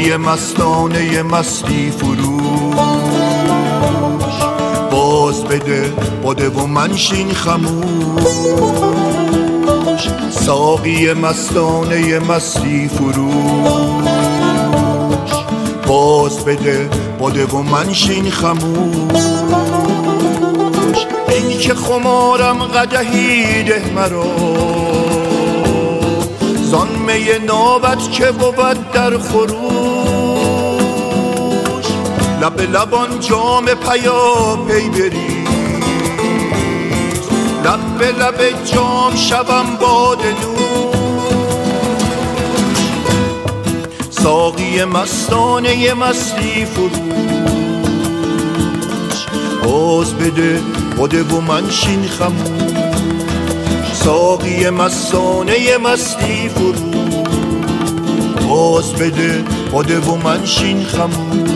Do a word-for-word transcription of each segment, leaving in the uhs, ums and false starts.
ساقی مستانه مستی فروش، باز بده باده و منشین خموش. ساقی مستانه مستی فروش، باز بده باده و منشین خموش. این که خمارم قدحی ده مرا، زان می نابت که بود در خروش. لب لبان جام پیا پی بریز، لب به لب جام شبم باده نوش. ساقی مستانه مستی فروش، باز بده باده و منشین خموش. ساقی مستانه مستی فروش، باز بده باده و منشین خموش.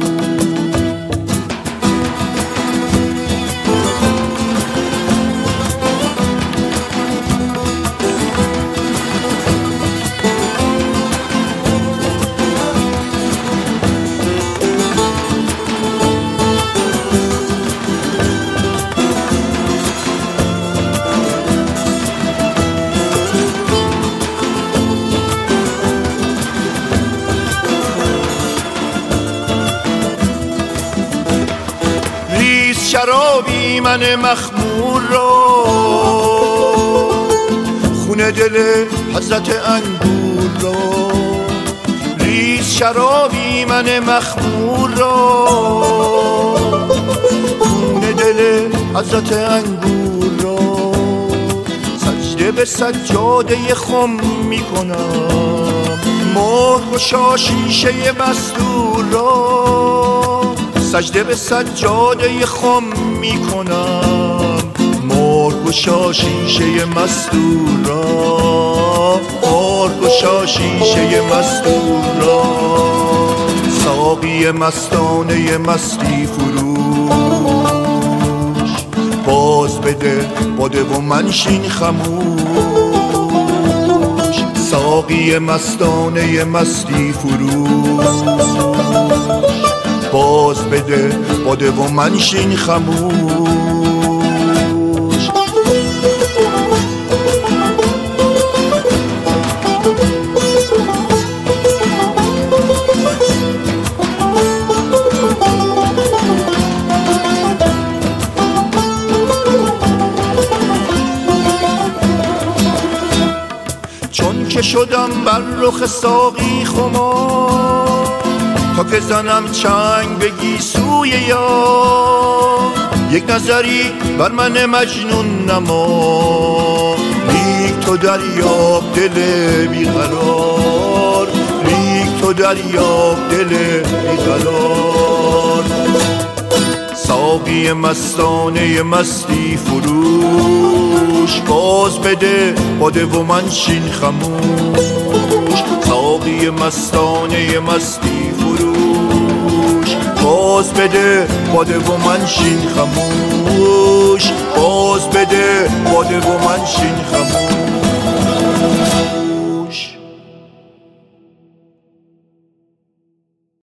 شرابی من مخمور را، خون دل حضرت انگور را. ریز شرابی من مخمور را، خون دل حضرت انگور را. سجده به سجاده خم می کنم، مهر گشا شیشه مستور را. سجده به سجاده خم می کنم، مهر گشا شیشه مستور را. مهر گشا شیشه مستور را. ساقی مستانه مستی فروش، باز بده باده و منشین خموش. ساقی مستانه مستی فروش، باز بده باده و منشین خموش. چون که شدم بر رخ ساقی خمار، تا که زنم چنگ بگی سوی یار. یک نظری بر من مجنون نما، لیک تو دریاب دل بیقرار. لیک تو دریاب دل بیقرار. ساقی مستانه مستی فروش، باز بده باده و منشین خموش. ساقی مستانه مستی فروش، باز بده باده و منشین خموش. باز بده باده و منشین خموش.